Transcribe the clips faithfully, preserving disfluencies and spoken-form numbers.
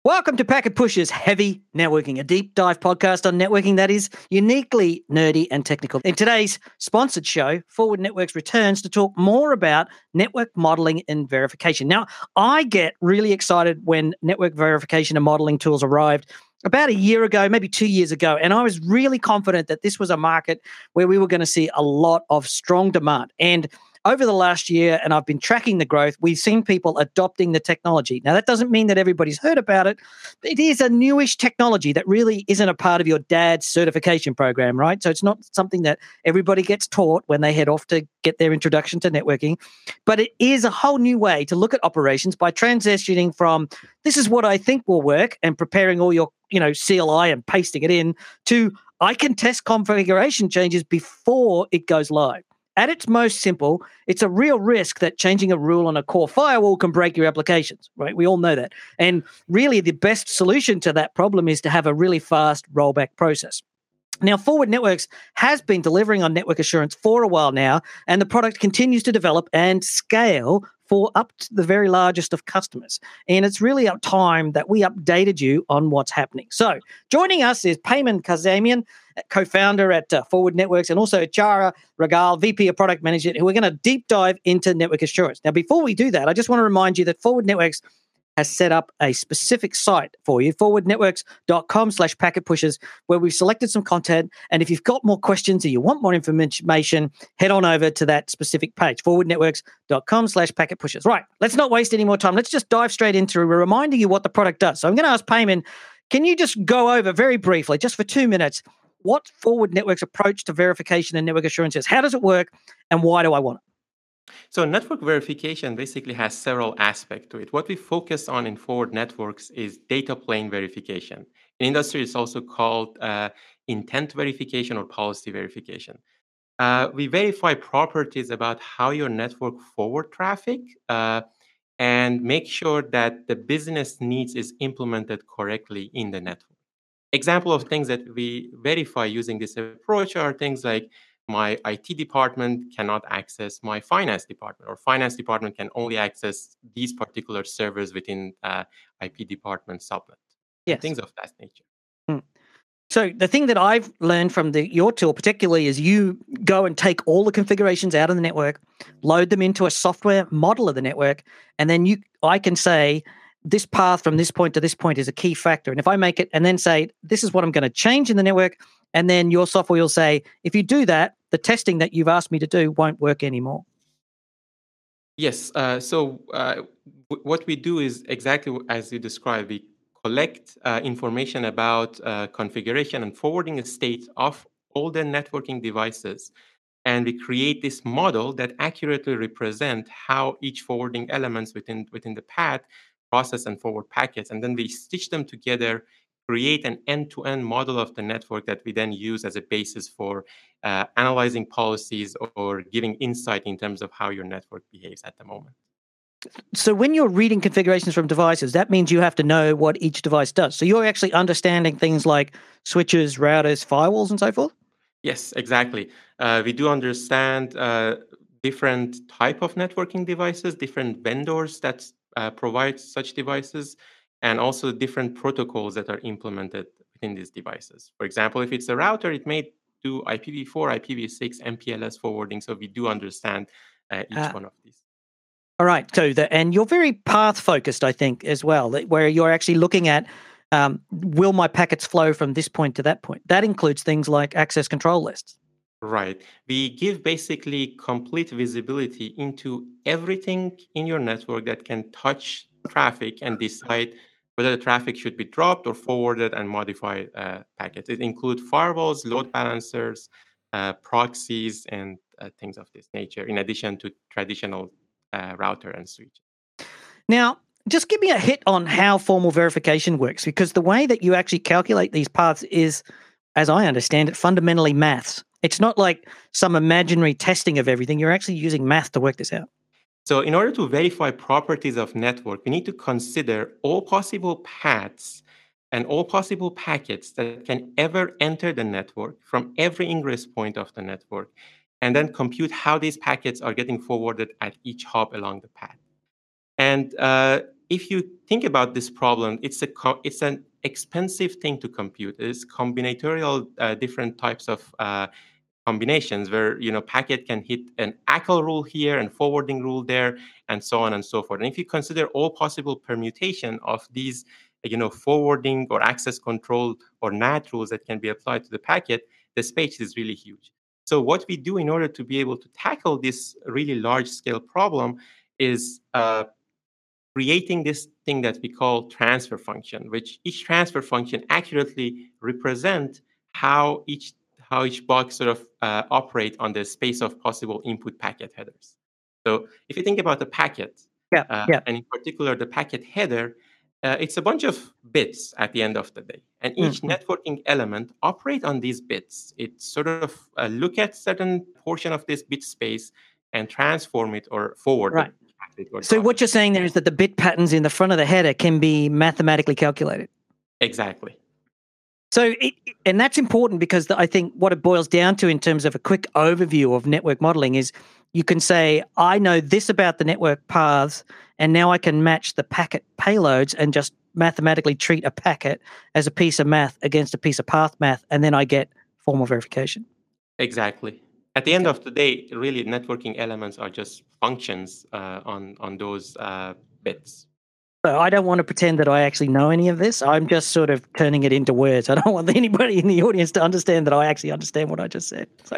Welcome to Packet Push's Heavy Networking, a deep dive podcast on networking that is uniquely nerdy and technical. In today's sponsored show, Forward Networks returns to talk more about network modeling and verification. Now, I get really excited when network verification and modeling tools arrived about a year ago, maybe two years ago, and I was really confident that this was a market where we were going to see a lot of strong demand. And over the last year, and I've been tracking the growth, we've seen people adopting the technology. Now, that doesn't mean that everybody's heard about it. But it is a newish technology that really isn't a part of your dad's certification program, right? So it's not something that everybody gets taught when they head off to get their introduction to networking. But it is a whole new way to look at operations by transitioning from this is what I think will work and preparing all your, you know, C L I and pasting it in to I can test configuration changes before it goes live. At its most simple, it's a real risk that changing a rule on a core firewall can break your applications, right? We all know that. And really, the best solution to that problem is to have a really fast rollback process. Now, Forward Networks has been delivering on network assurance for a while now, and the product continues to develop and scale for up to the very largest of customers. And it's really up time that we updated you on what's happening. So joining us is Payman Kazemian, co-founder at uh, Forward Networks, and also Chara Ragal, V P of Product Management, who are going to deep dive into network assurance. Now, before we do that, I just want to remind you that Forward Networks has set up a specific site for you, forwardnetworks.com slash packet pushers, where we've selected some content. And if you've got more questions or you want more information, head on over to that specific page, forwardnetworks.com slash packet pushers. Right, let's not waste any more time. Let's just dive straight into reminding you what the product does. So I'm going to ask Payman, can you just go over very briefly, just for two minutes, what Forward Networks' approach to verification and network assurance is? How does it work, and why do I want it? So network verification basically has several aspects to it. What we focus on in Forward Networks is data plane verification. In industry, it's also called uh, intent verification or policy verification. Uh, we verify properties about how your network forward traffic uh, and make sure that the business needs is implemented correctly in the network. Example of things that we verify using this approach are things like my I T department cannot access my finance department, or finance department can only access these particular servers within uh, I P department subnet, and Yes. things of that nature. Mm. So the thing that I've learned from the your tool particularly is you go and take all the configurations out of the network, load them into a software model of the network, and then you I can say this path from this point to this point is a key factor. And if I make it and then say, this is what I'm going to change in the network, and then your software will say, if you do that, the testing that you've asked me to do won't work anymore. Yes. Uh, so uh, w- what we do is exactly as you described. We collect uh, information about uh, configuration and forwarding a state of all the networking devices. And we create this model that accurately represent how each forwarding elements within, within the path process and forward packets. And then we stitch them together, create an end-to-end model of the network that we then use as a basis for uh, analyzing policies or giving insight in terms of how your network behaves at the moment. So when you're reading configurations from devices, that means you have to know what each device does. So you're actually understanding things like switches, routers, firewalls, and so forth? Yes, exactly. Uh, we do understand uh, different type of networking devices, different vendors that uh, provide such devices, and also different protocols that are implemented within these devices. For example, if it's a router, it may do I P v four, I P v six, M P L S forwarding. So we do understand uh, each Uh, one of these. All right. So the, and you're very path focused, I think, as well, where you're actually looking at um, will my packets flow from this point to that point? That includes things like access control lists. Right. We give basically complete visibility into everything in your network that can touch traffic and decide whether the traffic should be dropped or forwarded and modify uh, packets. It includes firewalls, load balancers, uh, proxies, and uh, things of this nature, in addition to traditional uh, router and switch. Now, just give me a hit on how formal verification works, because the way that you actually calculate these paths is, as I understand it, fundamentally maths. It's not like some imaginary testing of everything. You're actually using math to work this out. So in order to verify properties of network, we need to consider all possible paths and all possible packets that can ever enter the network from every ingress point of the network, and then compute how these packets are getting forwarded at each hop along the path. And uh, if you think about this problem, it's a co- it's an expensive thing to compute. It's combinatorial uh, different types of uh, combinations where you know packet can hit an A C L rule here and forwarding rule there, and so on and so forth. And if you consider all possible permutation of these, you know, forwarding or access control or N A T rules that can be applied to the packet, the space is really huge. So what we do in order to be able to tackle this really large scale problem is uh, creating this thing that we call transfer function, which each transfer function accurately represent how each how each box sort of uh, operate on the space of possible input packet headers. So if you think about the packet, Yeah, uh, yeah. and in particular the packet header, uh, it's a bunch of bits at the end of the day, and each Mm-hmm. networking element operate on these bits. It sort of uh, look at certain portion of this bit space and transform it or forward Right. the packet. Or So drop what it. you're saying there is that the bit patterns in the front of the header can be mathematically calculated. Exactly. So, it, and that's important because I think what it boils down to in terms of a quick overview of network modeling is you can say, I know this about the network paths, and now I can match the packet payloads and just mathematically treat a packet as a piece of math against a piece of path math, and then I get formal verification. Exactly. At the end of the day, really, networking elements are just functions uh, on on those uh, bits. So I don't want to pretend that I actually know any of this. I'm just sort of turning it into words. I don't want anybody in the audience to understand that I actually understand what I just said. So,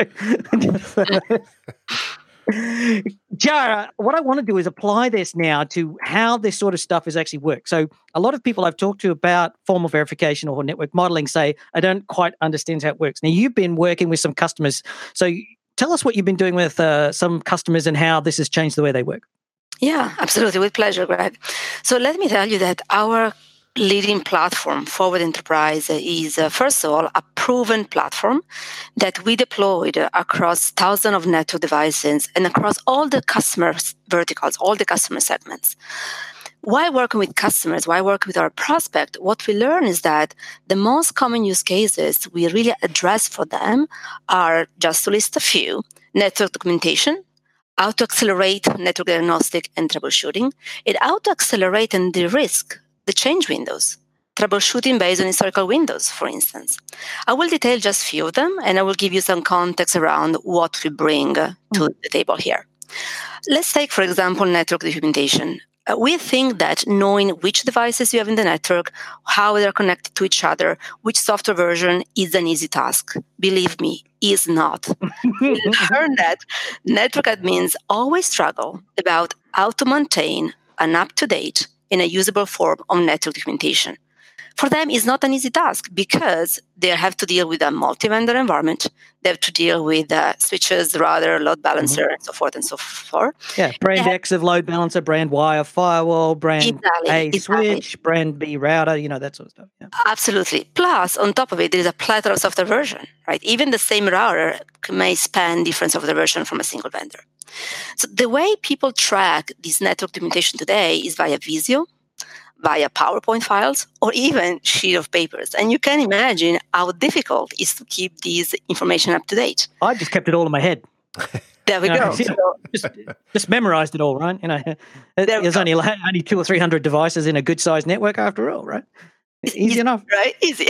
Jara, what I want to do is apply this now to how this sort of stuff is actually worked. So a lot of people I've talked to about formal verification or network modeling say, I don't quite understand how it works. Now, you've been working with some customers. So tell us what you've been doing with uh, some customers and how this has changed the way they work. Yeah, absolutely. With pleasure, Greg. So let me tell you that our leading platform, Forward Enterprise, is, uh, first of all, a proven platform that we deployed across thousands of network devices and across all the customer verticals, all the customer segments. While working with customers, while working with our prospect, what we learn is that the most common use cases we really address for them are, just to list a few, network documentation, how to accelerate network diagnostic and troubleshooting, and how to accelerate and de-risk the change windows, troubleshooting based on historical windows, for instance. I will detail just a few of them, and I will give you some context around what we bring to the table here. Let's take, for example, network documentation. Uh, we think that knowing which devices you have in the network, how they're connected to each other, which software version is an easy task. Believe me, is not. We learned that network admins always struggle about how to maintain an up-to-date and a usable form of network documentation. For them, it's not an easy task because they have to deal with a multi-vendor environment. They have to deal with uh, switches, router, load balancer, mm-hmm. and so forth and so forth. Yeah, brand X of load balancer, brand Y of firewall, brand exactly, A exactly. switch, brand B router, you know, that sort of stuff. Yeah. Absolutely. Plus, on top of it, there is a plethora of software version, right? Even the same router may span different software version from a single vendor. So the way people track this network documentation today is via Visio, via PowerPoint files, or even sheet of papers. And you can imagine how difficult it is to keep these information up to date. I just kept it all in my head. There we you know, go. So, just, just memorized it all, right? You know, there's only only two or three hundred devices in a good-sized network after all, right? Easy, Easy enough. Right? Easy.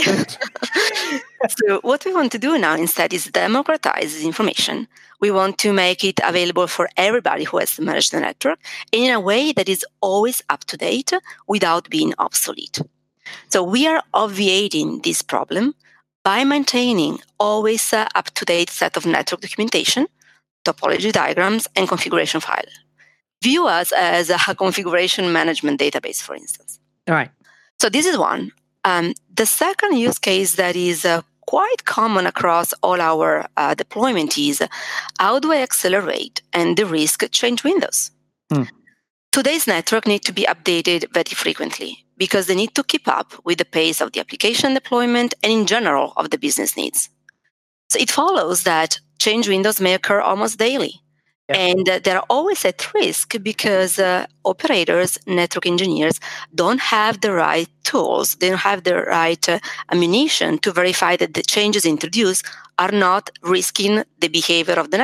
So what we want to do now instead is democratize this information. We want to make it available for everybody who has to manage the network in a way that is always up to date without being obsolete. So we are obviating this problem by maintaining always uh, up-to-date set of network documentation, topology diagrams, and configuration file. View us as a configuration management database, for instance. All right. So this is one. Um, the second use case that is uh, quite common across all our uh, deployment is how do I accelerate and de-risk change windows? Hmm. Today's network need to be updated very frequently because they need to keep up with the pace of the application deployment and in general of the business needs. So it follows that change windows may occur almost daily. Yeah. And uh, they're always at risk because uh, operators, network engineers don't have the right tools, they don't have the right uh, ammunition to verify that the changes introduced are not risking the behavior of the network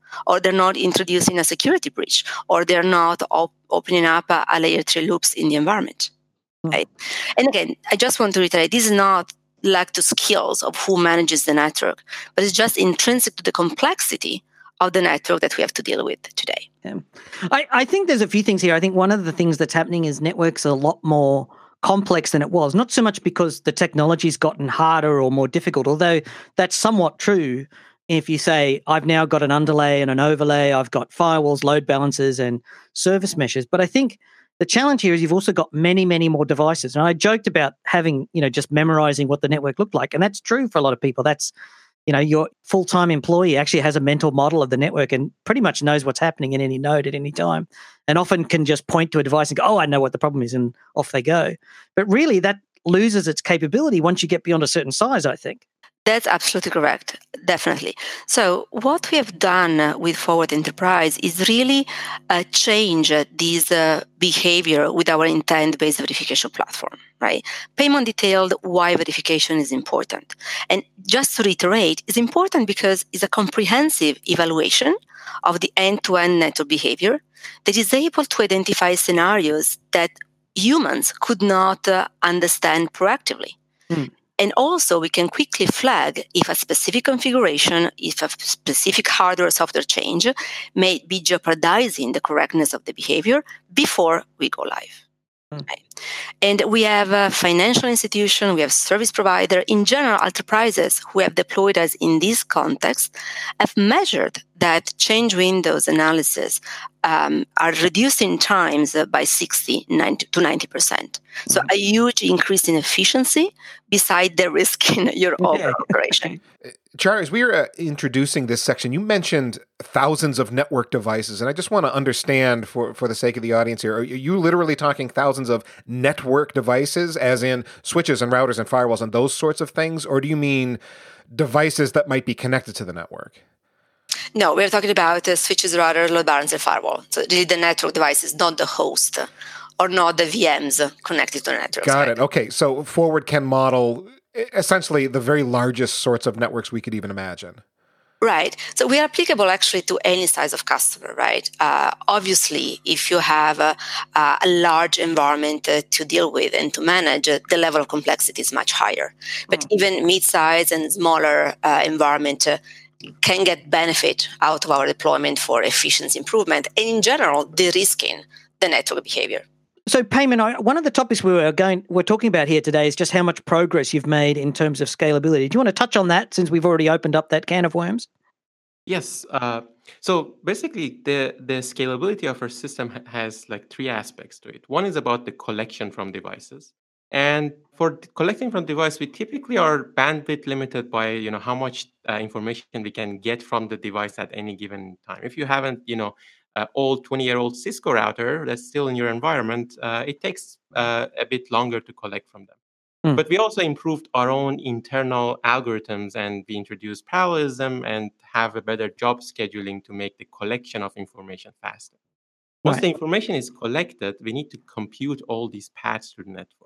or they're not introducing a security breach, or they're not op- opening up a, a layer three loops in the environment. Mm. Right? And again, I just want to reiterate, this is not lack to skills of who manages the network, but it's just intrinsic to the complexity of the network that we have to deal with today. Yeah. I, I think there's a few things here. I think one of the things that's happening is networks are a lot more complex than it was, not so much because the technology's gotten harder or more difficult, although that's somewhat true. If you say, I've now got an underlay and an overlay, I've got firewalls, load balancers, and service meshes. But I think the challenge here is you've also got many, many more devices. And I joked about having, you know, just memorizing what the network looked like. And that's true for a lot of people. That's, you know, your full-time employee actually has a mental model of the network and pretty much knows what's happening in any node at any time, and often can just point to a device and go, oh, I know what the problem is, and off they go. But really that loses its capability once you get beyond a certain size, I think. That's absolutely correct. Definitely. So what we have done with Forward Enterprise is really uh, change uh, this uh, behavior with our intent-based verification platform, right? Payman detailed why verification is important. And just to reiterate, it's important because it's a comprehensive evaluation of the end-to-end network behavior that is able to identify scenarios that humans could not uh, understand proactively. Mm. And also, we can quickly flag if a specific configuration, if a specific hardware or software change may be jeopardizing the correctness of the behavior before we go live. Mm. Right. And we have a financial institution, we have service provider, in general, enterprises who have deployed us in this context have measured that change windows analysis um, are reducing times by sixty to ninety percent. So mm-hmm. a huge increase in efficiency beside the risk in your overall operation. Chara, as we were uh, introducing this section, you mentioned thousands of network devices, and I just want to understand for, for the sake of the audience here, are you literally talking thousands of network devices, as in switches and routers and firewalls and those sorts of things, or do you mean devices that might be connected to the network? No, we're talking about uh, switches, router, load balancer, firewall. So really the network devices, not the host or not the V Ms connected to the network. Got it. Okay, so Forward can model essentially the very largest sorts of networks we could even imagine. Right. So we are applicable actually to any size of customer, right? Uh, obviously, if you have a, a large environment uh, to deal with and to manage, uh, the level of complexity is much higher. But mm. even mid-size and smaller uh, environment uh, can get benefit out of our deployment for efficiency improvement and in general, de-risking the network behavior. So, Payman, one of the topics we were going, we're talking about here today is just how much progress you've made in terms of scalability. Do you want to touch on that since we've already opened up that can of worms? Yes. Uh, so basically, the, the scalability of our system has like three aspects to it. One is about the collection from devices. And for collecting from device, we typically are bandwidth limited by, you know, how much uh, information we can get from the device at any given time. If you haven't, you know, uh, old twenty-year-old Cisco router that's still in your environment, uh, it takes uh, a bit longer to collect from them. Mm. But we also improved our own internal algorithms, and we introduced parallelism and have a better job scheduling to make the collection of information faster. Once right. the information is collected, we need to compute all these paths through the network.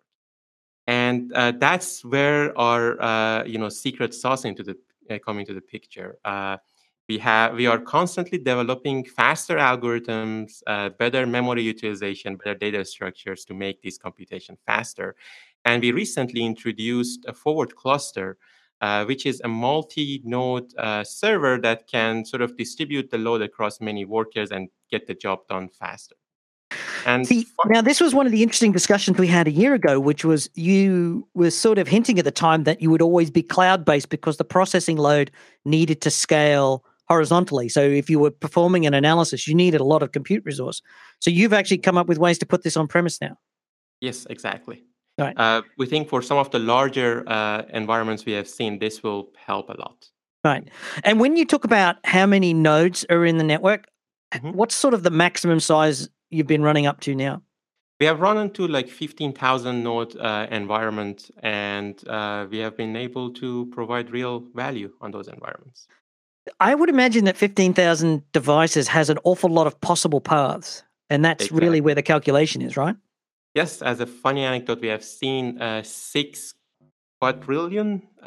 And uh, that's where our, uh, you know, secret sauce into the uh, come into the picture. Uh, we have we are constantly developing faster algorithms, uh, better memory utilization, better data structures to make this computation faster. And we recently introduced a Forward cluster, uh, which is a multi-node uh, server that can sort of distribute the load across many workers and get the job done faster. And See, now this was one of the interesting discussions we had a year ago, which was you were sort of hinting at the time that you would always be cloud-based because the processing load needed to scale horizontally. So if you were performing an analysis, you needed a lot of compute resource. So you've actually come up with ways to put this on premise now. Yes, exactly. Right. Uh, we think for some of the larger uh, environments we have seen, this will help a lot. Right. And when you talk about how many nodes are in the network, mm-hmm. what's sort of the maximum size you've been running up to now? We have run into like fifteen thousand node uh, environment, and uh, we have been able to provide real value on those environments. I would imagine that fifteen thousand devices has an awful lot of possible paths, and that's exactly. really where the calculation is, right? Yes, as a funny anecdote, we have seen uh, six quadrillion uh,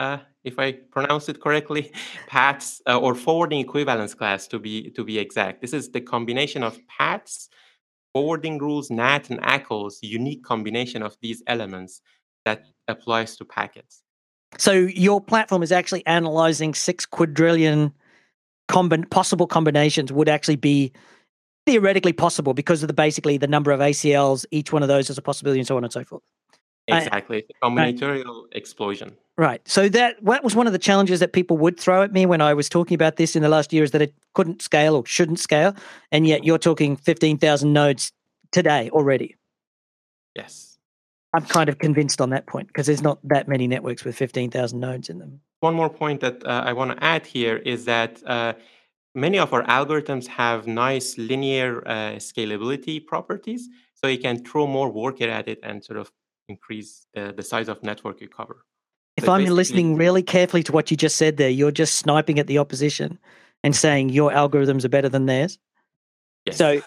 if I pronounce it correctly, paths uh, or forwarding equivalence class to be to be exact. This is the combination of paths, forwarding rules, N A T, and A C L's unique combination of these elements that applies to packets. So your platform is actually analyzing six quadrillion combi- possible combinations would actually be theoretically possible because of the basically the number of A C Ls, each one of those is a possibility, and so on and so forth. Exactly. It's a combinatorial right. explosion. Right. So that, that was one of the challenges that people would throw at me when I was talking about this in the last year, is that it couldn't scale or shouldn't scale. And yet you're talking fifteen thousand nodes today already. Yes. I'm kind of convinced on that point because there's not that many networks with fifteen thousand nodes in them. One more point that uh, I want to add here is that uh, many of our algorithms have nice linear uh, scalability properties. So you can throw more work at it and sort of increase the, the size of network you cover. If so I'm listening really carefully to what you just said there, you're just sniping at the opposition and saying your algorithms are better than theirs. Yes. So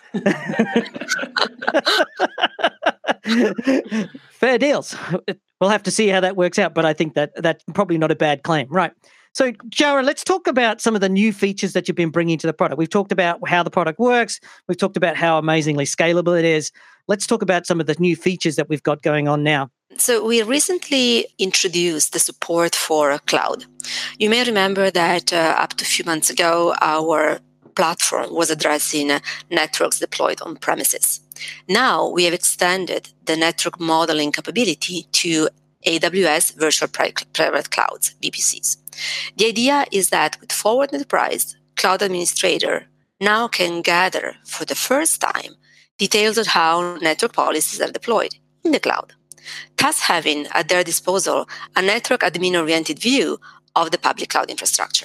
fair deals. We'll have to see how that works out, but I think that that's probably not a bad claim. Right. So, Jara, let's talk about some of the new features that you've been bringing to the product. We've talked about how the product works. We've talked about how amazingly scalable it is. Let's talk about some of the new features that we've got going on now. So we recently introduced the support for cloud. You may remember that uh, up to a few months ago, our platform was addressing uh, networks deployed on premises. Now we have extended the network modeling capability to A W S Virtual Private Clouds, V P Cs. The idea is that with Forward Enterprise, Cloud Administrator now can gather for the first time details of how network policies are deployed in the cloud, thus having at their disposal a network admin-oriented view of the public cloud infrastructure.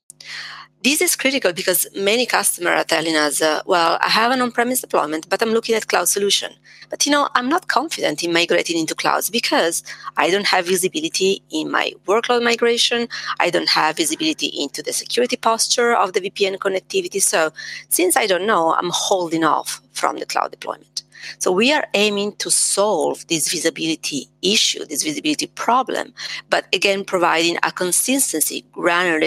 This is critical because many customers are telling us, uh, well, I have an on-premise deployment, but I'm looking at cloud solution. But, you know, I'm not confident in migrating into clouds because I don't have visibility in my workload migration. I don't have visibility into the security posture of the V P N connectivity. So since I don't know, I'm holding off from the cloud deployment. So we are aiming to solve this visibility issue, this visibility problem, but again, providing a consistency, granular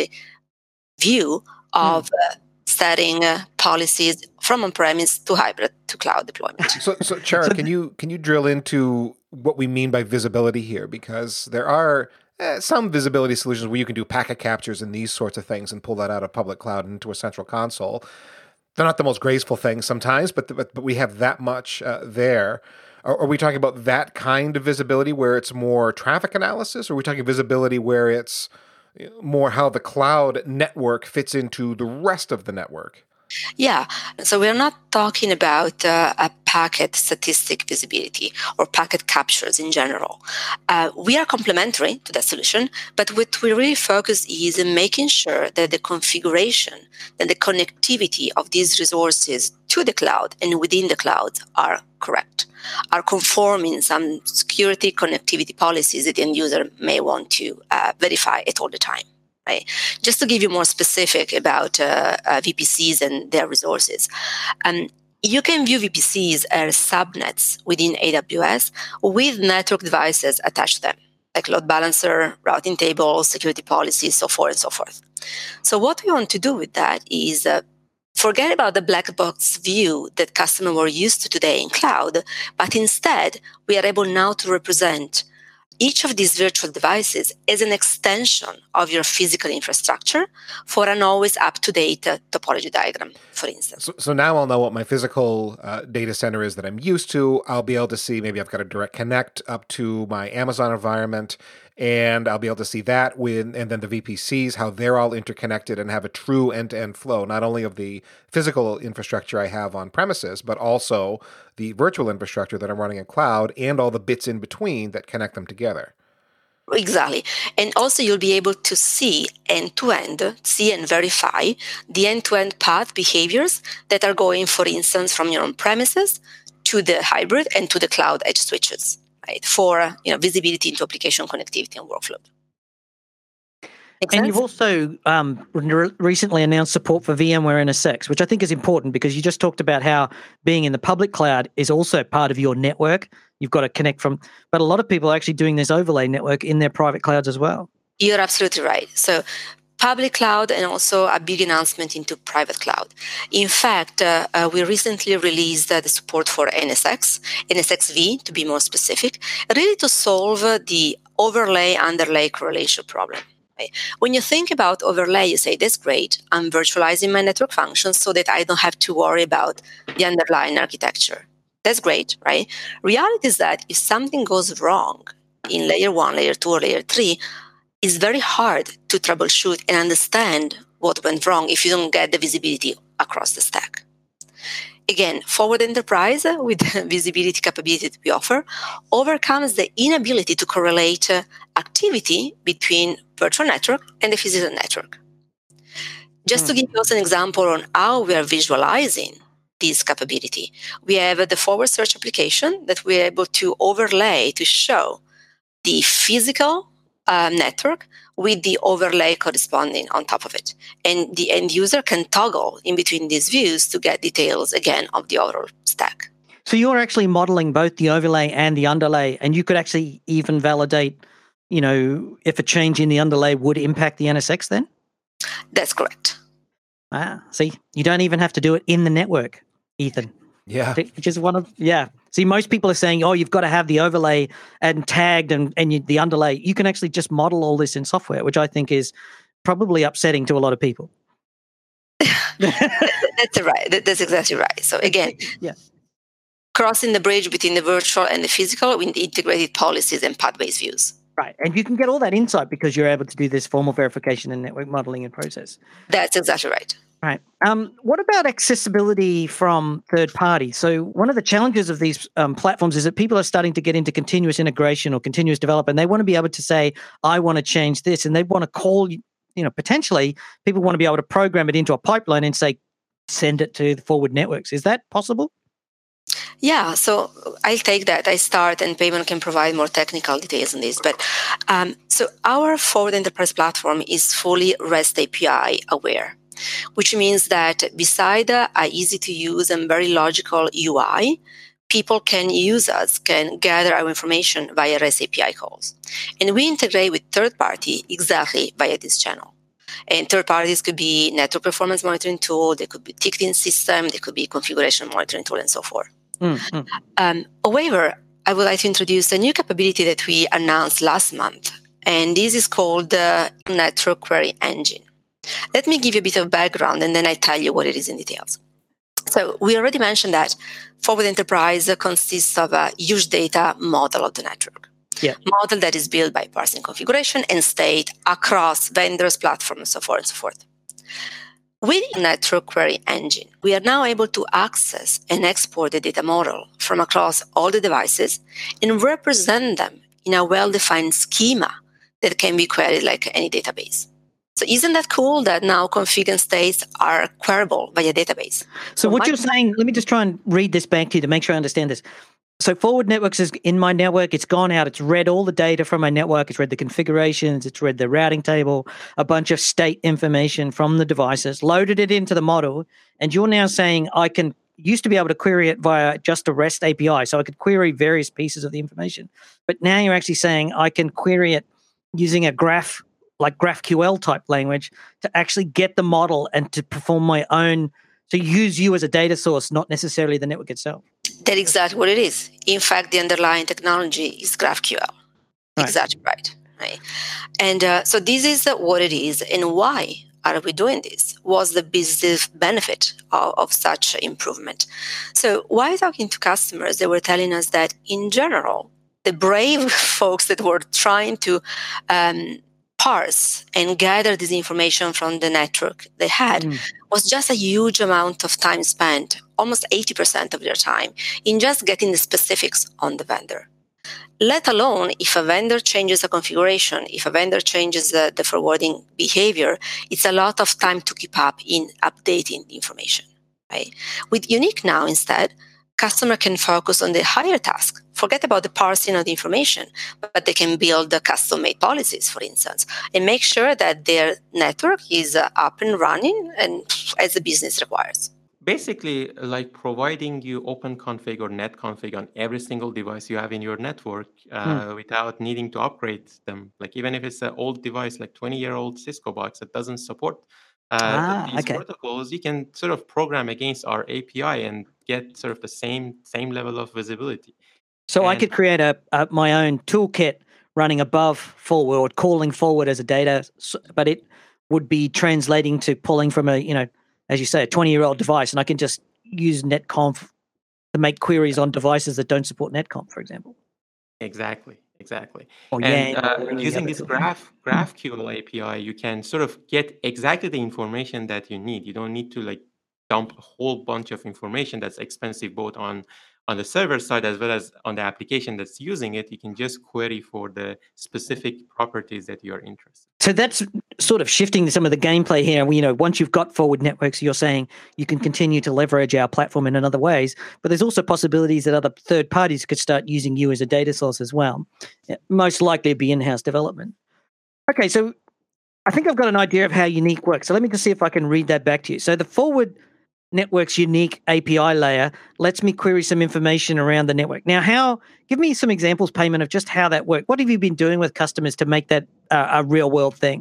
view of mm. uh, setting uh, policies from on-premise to hybrid to cloud deployment. So, so Jara, can you can you drill into what we mean by visibility here? Because there are uh, some visibility solutions where you can do packet captures and these sorts of things and pull that out of public cloud into a central console. They're not the most graceful things sometimes, but but, but we have that much uh, there. Are, are we talking about that kind of visibility where it's more traffic analysis, or are we talking visibility where it's more how the cloud network fits into the rest of the network? Yeah. So we're not talking about uh, a packet statistic visibility or packet captures in general. Uh, we are complementary to that solution, but what we really focus is in making sure that the configuration and the connectivity of these resources to the cloud and within the cloud are correct, are conforming some security connectivity policies that the end user may want to uh, verify it all the time. Right? Just to give you more specific about uh, uh, V P Cs and their resources, um, you can view V P Cs as subnets within A W S with network devices attached to them, like load balancer, routing tables, security policies, so forth and so forth. So what we want to do with that is uh, forget about the black box view that customers were used to today in cloud, but instead we are able now to represent each of these virtual devices is an extension of your physical infrastructure for an always up-to-date uh, topology diagram, for instance. So, so now I'll know what my physical uh, data center is that I'm used to. I'll be able to see maybe I've got a direct connect up to my Amazon environment, and I'll be able to see that with, and then the V P Cs, how they're all interconnected and have a true end-to-end flow, not only of the physical infrastructure I have on premises, but also the virtual infrastructure that I'm running in cloud and all the bits in between that connect them together. Exactly. And also you'll be able to see end-to-end, see and verify the end-to-end path behaviors that are going, for instance, from your on-premises to the hybrid and to the cloud edge switches. Right, for you know visibility into application connectivity and workflow. Make and sense? you've also um, re- recently announced support for VMware N S X, which I think is important because you just talked about how being in the public cloud is also part of your network. You've got to connect from, but a lot of people are actually doing this overlay network in their private clouds as well. You're absolutely right. So public cloud and also a big announcement into private cloud. In fact, uh, uh, we recently released uh, the support for N S X, N S X V to be more specific, really to solve uh, the overlay-underlay correlation problem. Right? When you think about overlay, you say, that's great, I'm virtualizing my network functions so that I don't have to worry about the underlying architecture. That's great, right? Reality is that if something goes wrong in layer one, layer two, or layer three, it's very hard to troubleshoot and understand what went wrong if you don't get the visibility across the stack. Again, Forward Enterprise, with the visibility capability that we offer, overcomes the inability to correlate uh, activity between virtual network and the physical network. Just mm. to give you also an example on how we are visualizing this capability, we have the Forward Search application that we're able to overlay to show the physical Uh, network with the overlay corresponding on top of it. And the end user can toggle in between these views to get details, again, of the overall stack. So you're actually modeling both the overlay and the underlay, and you could actually even validate, you know, if a change in the underlay would impact the N S X then? That's correct. Ah, see, you don't even have to do it in the network, Ethan. Yeah. Which is one of, yeah. See, most people are saying, oh, you've got to have the overlay and tagged and, and you, the underlay. You can actually just model all this in software, which I think is probably upsetting to a lot of people. That's right. That's exactly right. So again, yeah. crossing the bridge between the virtual and the physical with integrated policies and path-based views. Right. And you can get all that insight because you're able to do this formal verification and network modeling and process. That's exactly right. Right. Um, what about accessibility from third parties? So one of the challenges of these um, platforms is that people are starting to get into continuous integration or continuous development, and they want to be able to say, I want to change this, and they want to call, you know, potentially people want to be able to program it into a pipeline and say, send it to the Forward Networks. Is that possible? Yeah, so I'll take that. I start, and Payman can provide more technical details on this. But um, so our Forward Enterprise platform is fully REST A P I aware, which means that beside a easy-to-use and very logical U I, people can use us, can gather our information via REST A P I calls. And we integrate with third-party exactly via this channel. And third parties could be network performance monitoring tool, they could be ticketing system, they could be configuration monitoring tool, and so forth. Mm-hmm. Um, however, I would like to introduce a new capability that we announced last month, and this is called the Network Query Engine. Let me give you a bit of background, and then I tell you what it is in details. So we already mentioned that Forward Enterprise consists of a huge data model of the network. Yeah. Model that is built by parsing configuration and state across vendors, platforms, and so forth and so forth. With Network Query Engine, we are now able to access and export the data model from across all the devices and represent them in a well-defined schema that can be queried like any database. So isn't that cool that now config and states are queryable via database? So, so what you're saying, let me just try and read this back to you to make sure I understand this. So Forward Networks is in my network. It's gone out. It's read all the data from my network. It's read the configurations. It's read the routing table, a bunch of state information from the devices, loaded it into the model. And you're now saying I can used to be able to query it via just a REST A P I. So I could query various pieces of the information. But now you're actually saying I can query it using a graph, like GraphQL type language, to actually get the model and to perform my own, to use you as a data source, not necessarily the network itself. That's exactly what it is. In fact, the underlying technology is GraphQL. Right. Exactly right. Right. And uh, so this is what it is. And why are we doing this? What's the business benefit of, of such improvement? So while talking to customers, they were telling us that in general, the brave folks that were trying to um, parse and gather this information from the network they had mm. was just a huge amount of time spent, almost eighty percent of their time, in just getting the specifics on the vendor. Let alone if a vendor changes a configuration, if a vendor changes the, the forwarding behavior, it's a lot of time to keep up in updating the information. Right? With Unique now, instead, customer can focus on the higher task. Forget about the parsing of the information, but they can build the custom-made policies, for instance, and make sure that their network is uh, up and running and as the business requires. basically like providing you open config or net config on every single device you have in your network uh, Hmm. without needing to upgrade them. Like even if it's an old device, like twenty year old Cisco box that doesn't support uh, Ah, these okay. protocols, you can sort of program against our A P I and get sort of the same same level of visibility. So I And could create a, a my own toolkit running above forward, calling forward as a data, s- but it would be translating to pulling from a, you know, as you say, a twenty year old device, and I can just use netconf to make queries on devices that don't support netconf, for example, exactly, exactly. or And Yang uh, or any of the using other this tools. Graph GraphQL A P I, you can sort of get exactly the information that you need. You don't need to like dump a whole bunch of information that's expensive both on on the server side as well as on the application that's using it. You can just query for the specific properties that you are interested So that's sort of shifting some of the gameplay here. You know, once you've got forward networks, you're saying you can continue to leverage our platform in other ways, but there's also possibilities that other third parties could start using you as a data source as well. Most likely it'd be in-house development. Okay, so I think I've got an idea of how Unique works. So let me just see if I can read that back to you. So the forward network's unique A P I layer lets me query some information around the network. Now, how? Give me some examples, Payman, of just how that worked. What have you been doing with customers to make that uh, a real world thing?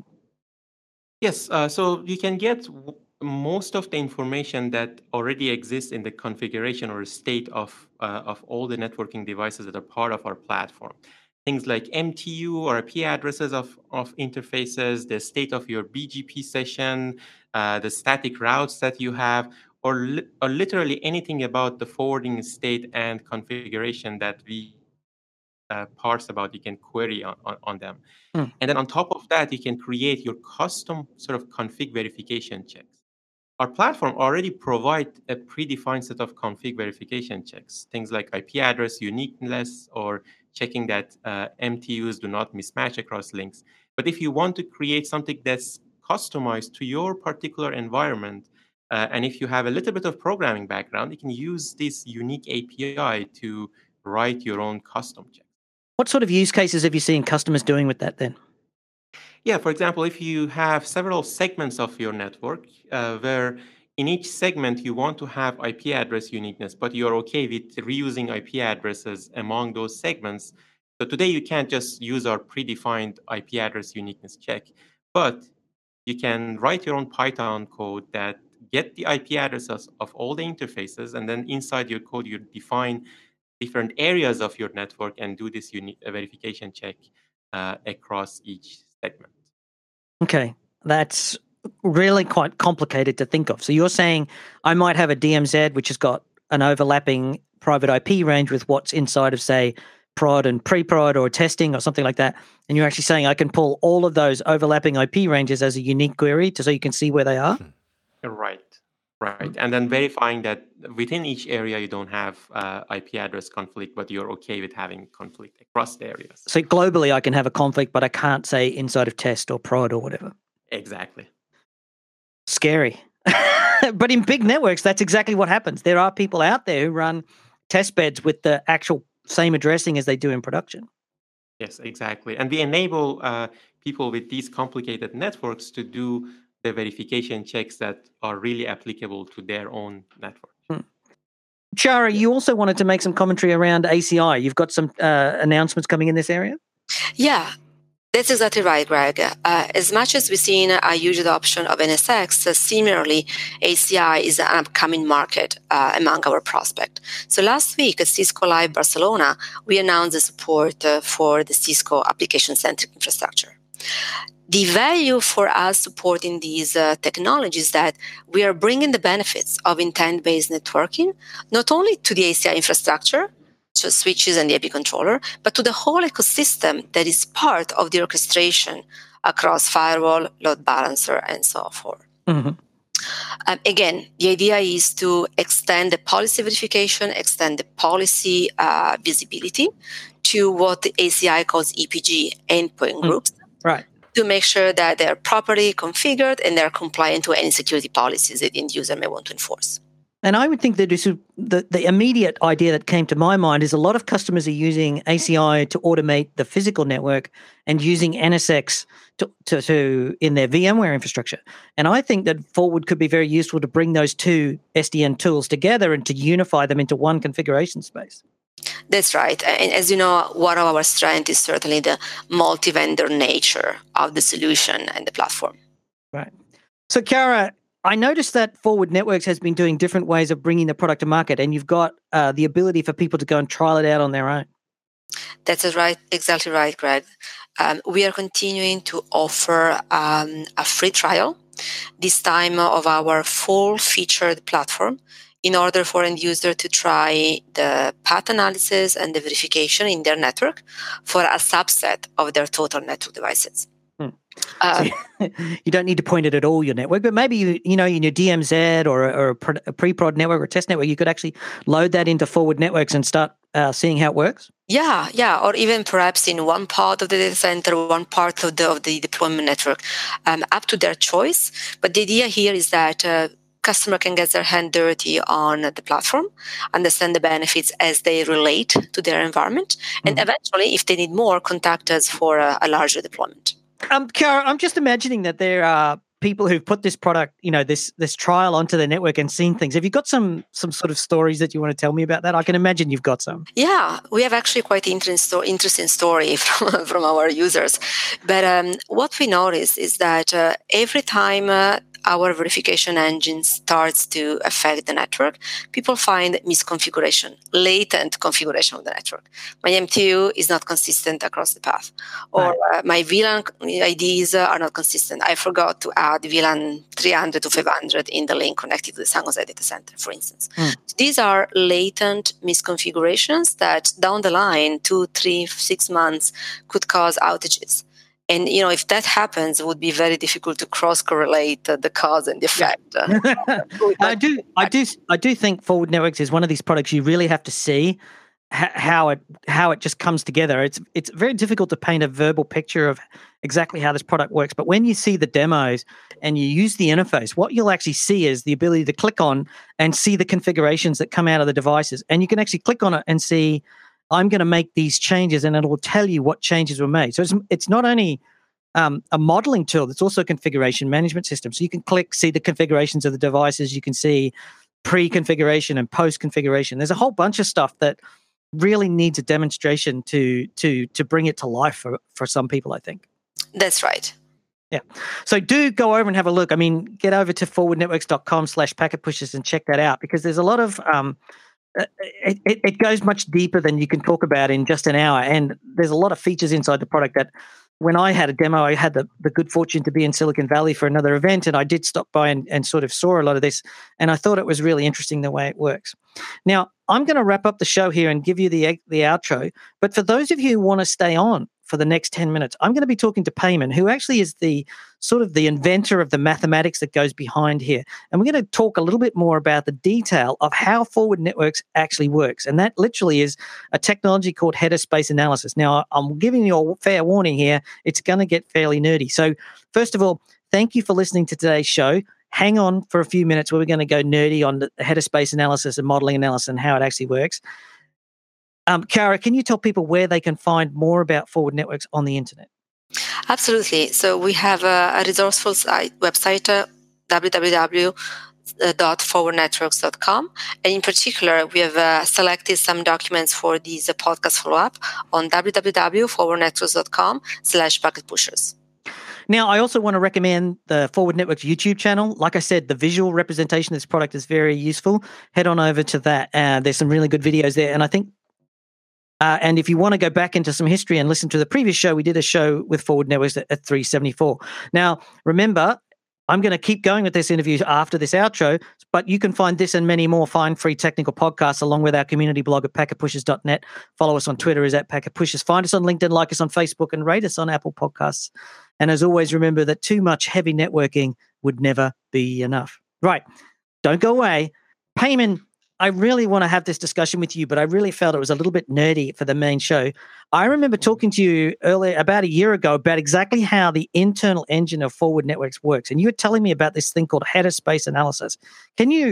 Yes, uh, so you can get w- most of the information that already exists in the configuration or state of uh, of all the networking devices that are part of our platform. Things like M T U or I P addresses of, of interfaces, the state of your B G P session, uh, the static routes that you have, or, li- or literally anything about the forwarding state and configuration that we uh, parse about, you can query on, on, on them. Hmm. And then on top of that, you can create your custom sort of config verification checks. Our platform already provides a predefined set of config verification checks, things like I P address uniqueness or checking that uh, M T Us do not mismatch across links. But if you want to create something that's customized to your particular environment, uh, and if you have a little bit of programming background, you can use this unique A P I to write your own custom checks. What sort of use cases have you seen customers doing with that then? Yeah, for example, if you have several segments of your network uh, where in each segment you want to have I P address uniqueness, but you're okay with reusing I P addresses among those segments. So today you can't just use our predefined I P address uniqueness check, but you can write your own Python code that get the I P addresses of all the interfaces, and then inside your code you define different areas of your network and do this unique verification check uh, across each segment. Okay, that's really quite complicated to think of. So you're saying I might have a D M Z which has got an overlapping private I P range with what's inside of, say, prod and pre-prod or testing or something like that. And you're actually saying I can pull all of those overlapping I P ranges as a unique query to so you can see where they are? Right. Right. And then verifying that within each area you don't have uh, I P address conflict, but you're okay with having conflict across the areas. So globally I can have a conflict, but I can't say inside of test or prod or whatever. Exactly. Scary. But in big networks, that's exactly what happens. There are people out there who run test beds with the actual same addressing as they do in production. Yes, exactly. And we enable uh, people with these complicated networks to do the verification checks that are really applicable to their own network. Hmm. Shara, you also wanted to make some commentary around A C I. You've got some uh, announcements coming in this area? Yeah, that's exactly right, Greg. Uh, as much as we've seen a huge adoption of N S X, uh, similarly, A C I is an upcoming market uh, among our prospects. So last week at Cisco Live Barcelona, we announced the support uh, for the Cisco application-centric infrastructure. The value for us supporting these uh, technologies is that we are bringing the benefits of intent-based networking, not only to the A C I infrastructure, so switches and the A P controller, but to the whole ecosystem that is part of the orchestration across firewall, load balancer, and so forth. Mm-hmm. Um, again, the idea is to extend the policy verification, extend the policy uh, visibility to what the A C I calls E P G, endpoint groups. Mm, right. To make sure that they're properly configured and they're compliant to any security policies that the end user may want to enforce. And I would think that this, the, the immediate idea that came to my mind is a lot of customers are using A C I to automate the physical network and using N S X to, to, to in their VMware infrastructure. And I think that Forward could be very useful to bring those two S D N tools together and to unify them into one configuration space. That's right. And as you know, one of our strengths is certainly the multi-vendor nature of the solution and the platform. Right. So, Chiara, I noticed that Forward Networks has been doing different ways of bringing the product to market, and you've got uh, the ability for people to go and trial it out on their own. That's right, exactly right, Greg. Um, we are continuing to offer um, a free trial, this time of our full-featured platform, in order for end user to try the path analysis and the verification in their network for a subset of their total network devices. Hmm. Uh, so you don't need to point it at all your network, but maybe you you know in your D M Z or, or a pre-prod network or a test network, you could actually load that into Forward Networks and start uh, seeing how it works. Yeah, yeah, or even perhaps in one part of the data center, one part of the of the deployment network, um, up to their choice. But the idea here is that uh, customer can get their hand dirty on the platform, understand the benefits as they relate to their environment, and mm-hmm. eventually, if they need more, contact us for a, a larger deployment. Um, Chiara, I'm just imagining that there are people who've put this product, you know, this this trial onto their network and seen things. Have you got some some sort of stories that you want to tell me about that? I can imagine you've got some. Yeah, we have actually quite interesting interesting story from from our users. But um, what we notice is that uh, every time uh, our verification engine starts to affect the network, people find misconfiguration, latent configuration of the network. My M T U is not consistent across the path, or right. uh, my V LAN I Ds are not consistent. I forgot to add V LAN three hundred to five hundred in the link connected to the San Jose data center, for instance. Mm. These are latent misconfigurations that down the line, two, three, six months, could cause outages. And, you know, if that happens, it would be very difficult to cross-correlate uh, the cause and the effect. Yeah. I do, I do, I do think Forward Networks is one of these products you really have to see h- how it how it just comes together. It's it's very difficult to paint a verbal picture of exactly how this product works, but when you see the demos and you use the interface, what you'll actually see is the ability to click on and see the configurations that come out of the devices, and you can actually click on it and see, I'm going to make these changes, and it will tell you what changes were made. So it's, it's not only um, a modeling tool, it's also a configuration management system. So you can click, see the configurations of the devices. You can see pre-configuration and post-configuration. There's a whole bunch of stuff that really needs a demonstration to to to bring it to life for, for some people, I think. That's right. Yeah. So do go over and have a look. I mean, get over to forwardnetworks.com slash packet pushers and check that out, because there's a lot of... Um, It, it, it goes much deeper than you can talk about in just an hour. And there's a lot of features inside the product that when I had a demo, I had the, the good fortune to be in Silicon Valley for another event, and I did stop by and, and sort of saw a lot of this. And I thought it was really interesting the way it works. Now, I'm going to wrap up the show here and give you the, the outro. But for those of you who want to stay on for the next ten minutes, I'm going to be talking to Payman, who actually is the sort of the inventor of the mathematics that goes behind here. And we're going to talk a little bit more about the detail of how Forward Networks actually works. And that literally is a technology called header space analysis. Now, I'm giving you a fair warning here. It's going to get fairly nerdy. So first of all, thank you for listening to today's show. Hang on for a few minutes where we're going to go nerdy on the header space analysis and modeling analysis and how it actually works. Um, Chiara, can you tell people where they can find more about Forward Networks on the internet? Absolutely. So we have a, a resourceful site, website, uh, w w w dot forward networks dot com. And in particular, we have uh, selected some documents for this uh, podcast follow-up on w w w dot forward networks dot com slash packet pushers. Now, I also want to recommend the Forward Networks YouTube channel. Like I said, the visual representation of this product is very useful. Head on over to that. Uh, there's some really good videos there. And I think Uh, and if you want to go back into some history and listen to the previous show, we did a show with Forward Networks at, at three seventy-four. Now, remember, I'm going to keep going with this interview after this outro, but you can find this and many more fine free technical podcasts along with our community blog at packet pushers dot net. Follow us on Twitter is at packet pushers. Find us on LinkedIn, like us on Facebook, and rate us on Apple Podcasts. And as always, remember that too much heavy networking would never be enough. Right. Don't go away. Payman, I really want to have this discussion with you, but I really felt it was a little bit nerdy for the main show. I remember talking to you earlier, about a year ago, about exactly how the internal engine of Forward Networks works. And you were telling me about this thing called header space analysis. Can you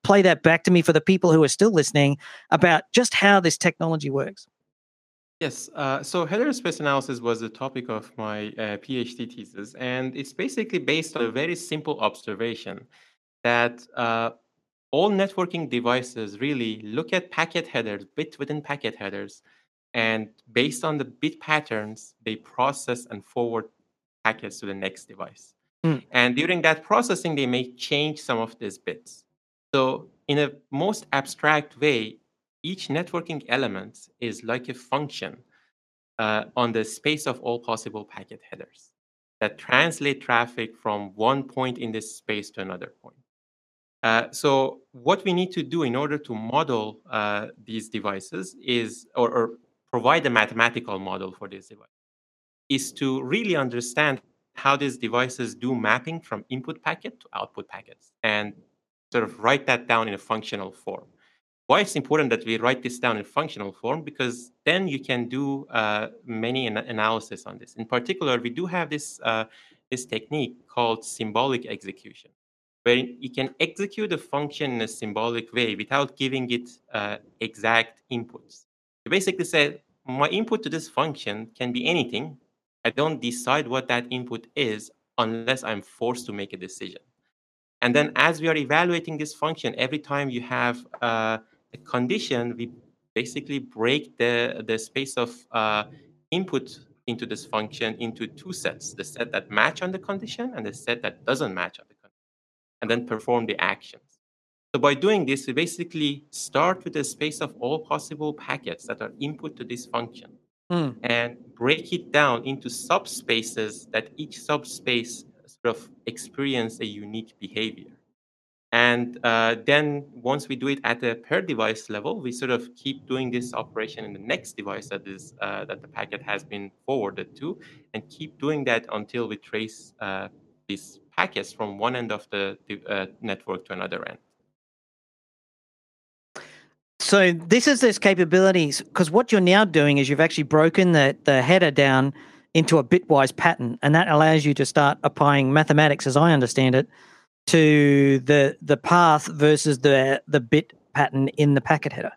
play that back to me for the people who are still listening about just how this technology works? Yes. Uh, so header space analysis was the topic of my uh, PhD thesis, and it's basically based on a very simple observation that uh, all networking devices really look at packet headers, bit within packet headers, and based on the bit patterns, they process and forward packets to the next device. Mm. And during that processing, they may change some of these bits. So, in a most abstract way, each networking element is like a function uh, on the space of all possible packet headers that translate traffic from one point in this space to another point. Uh, so what we need to do in order to model uh, these devices is, or, or provide a mathematical model for this device, is to really understand how these devices do mapping from input packet to output packets and sort of write that down in a functional form. Why it's important that we write this down in functional form, because then you can do uh, many an- analysis on this. In particular, we do have this, uh, this technique called symbolic execution, where you can execute a function in a symbolic way without giving it uh, exact inputs. You basically say, my input to this function can be anything. I don't decide what that input is unless I'm forced to make a decision. And then as we are evaluating this function, every time you have uh, a condition, we basically break the, the space of uh, input into this function into two sets, the set that match on the condition and the set that doesn't match on the condition, and then perform the actions. So by doing this, we basically start with a space of all possible packets that are input to this function Mm. and break it down into subspaces that each subspace sort of experience a unique behavior. And uh, then once we do it at a per device level, we sort of keep doing this operation in the next device that is uh, that the packet has been forwarded to, and keep doing that until we trace uh, these packets from one end of the, the uh, network to another end. So this is this capabilities, because what you're now doing is you've actually broken the, the header down into a bitwise pattern, and that allows you to start applying mathematics, as I understand it, to the the path versus the the bit pattern in the packet header.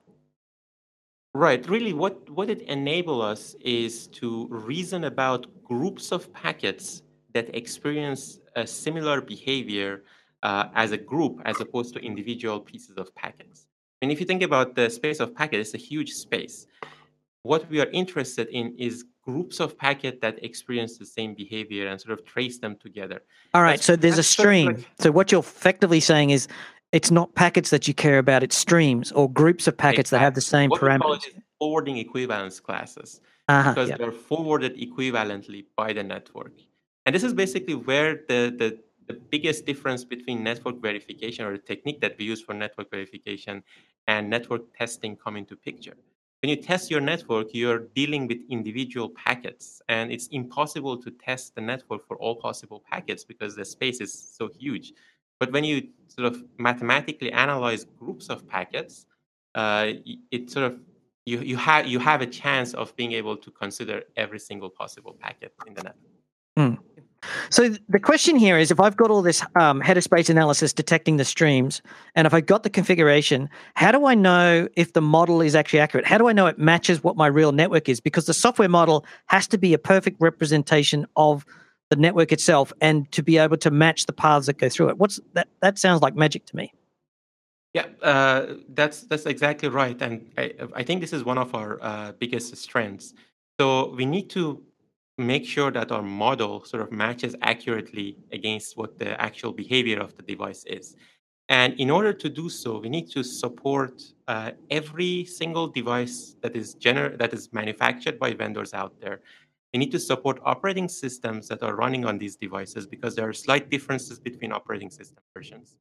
Right. Really, what, what it enable us is to reason about groups of packets that experience a similar behavior uh, as a group, as opposed to individual pieces of packets. And if you think about the space of packets, it's a huge space. What we are interested in is groups of packets that experience the same behavior and sort of trace them together. All right, That's- so there's a that's sort of stream. like- So what you're effectively saying is it's not packets that you care about, it's streams or groups of packets that have the Exactly. same What we call parameters. it is forwarding equivalence classes, Uh-huh, because yeah. they're forwarded equivalently by the network. And this is basically where the, the, the biggest difference between network verification, or the technique that we use for network verification, and network testing come into picture. When you test your network, you're dealing with individual packets, and it's impossible to test the network for all possible packets because the space is so huge. But when you sort of mathematically analyze groups of packets, uh, y- it sort of you you have you have a chance of being able to consider every single possible packet in the network. Hmm. So th- the question here is, if I've got all this um, header space analysis detecting the streams, and if I got the configuration, how do I know if the model is actually accurate? How do I know it matches what my real network is? Because the software model has to be a perfect representation of the network itself, and to be able to match the paths that go through it. What's that? That sounds like magic to me. Yeah, uh, that's that's exactly right, and I, I think this is one of our uh, biggest strengths. So we need to make sure that our model sort of matches accurately against what the actual behavior of the device is. And in order to do so, we need to support uh, every single device that is gener- that is manufactured by vendors out there. We need to support operating systems that are running on these devices, because there are slight differences between operating system versions.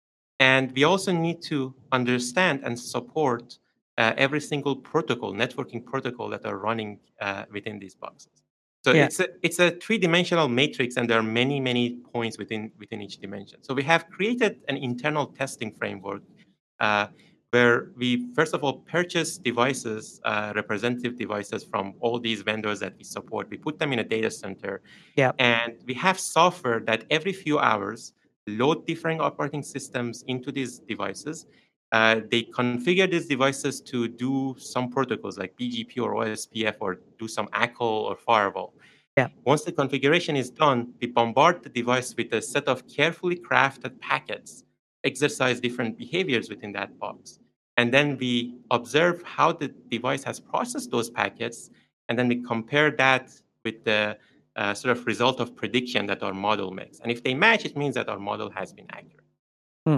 And we also need to understand and support uh, every single protocol, networking protocol that are running uh, within these boxes. So Yeah. it's a it's a three-dimensional matrix, and there are many many points within within each dimension. So we have created an internal testing framework uh, where we first of all purchase devices, uh, representative devices from all these vendors that we support. We put them in a data center, Yeah. and we have software that every few hours load different operating systems into these devices uh, they configure these devices to do some protocols like B G P or O S P F or do some A C L or firewall. Yeah. Once the configuration is done, we bombard the device with a set of carefully crafted packets, exercise different behaviors within that box. And then we observe how the device has processed those packets, and then we compare that with the uh, sort of result of prediction that our model makes. And if they match, it means that our model has been accurate. Hmm.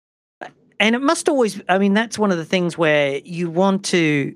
And it must always, I mean, that's one of the things where you want to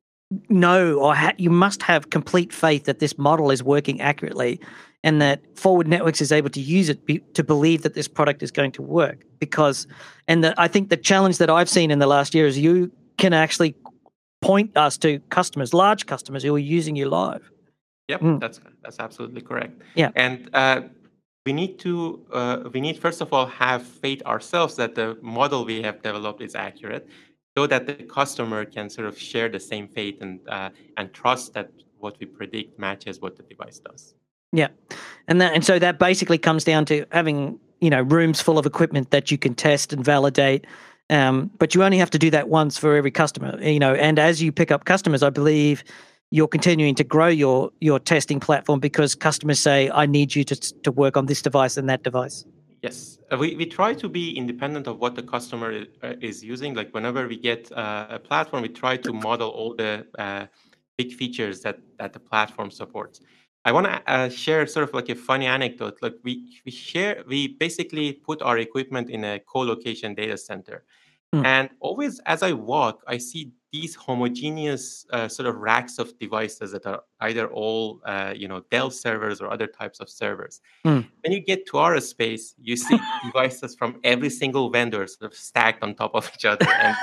know, or ha- you must have complete faith that this model is working accurately and that Forward Networks is able to use it be, to believe that this product is going to work. Because, and the, I think the challenge that I've seen in the last year is you can actually point us to customers, large customers who are using you live. Yep, mm. that's that's absolutely correct. Yeah, and uh, we need to uh, we need first of all have faith ourselves that the model we have developed is accurate, so that the customer can sort of share the same faith and uh, and trust that what we predict matches what the device does. Yeah, and that and so that basically comes down to having, you know, rooms full of equipment that you can test and validate. Um, but you only have to do that once for every customer, you know. And as you pick up customers, I believe you're continuing to grow your your testing platform because customers say, I need you to to work on this device and that device. Yes, uh, we, we try to be independent of what the customer is, uh, is using. Like whenever we get uh, a platform, we try to model all the uh, big features that, that the platform supports. I want to uh, share sort of like a funny anecdote. Like we we share, we basically put our equipment in a co-location data center. Mm. And always as I walk, I see these homogeneous uh, sort of racks of devices that are either all, uh, you know, Dell servers or other types of servers. Mm. When you get to our space, you see devices from every single vendor sort of stacked on top of each other. And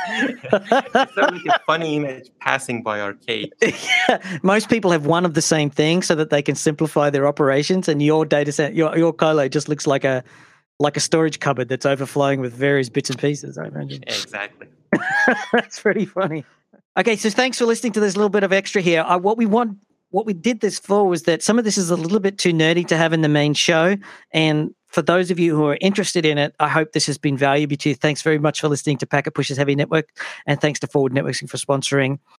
it's sort of like a funny image passing by arcade. Yeah. Most people have one of the same thing so that they can simplify their operations. And your data set, your your colo just looks like a like a storage cupboard that's overflowing with various bits and pieces, I imagine. Exactly. That's pretty funny. Okay, so thanks for listening to this little bit of extra here. Uh, what we want, what we did this for was that some of this is a little bit too nerdy to have in the main show. And for those of you who are interested in it, I hope this has been valuable to you. Thanks very much for listening to Packet Pushers Heavy Network. And thanks to Forward Networking for sponsoring.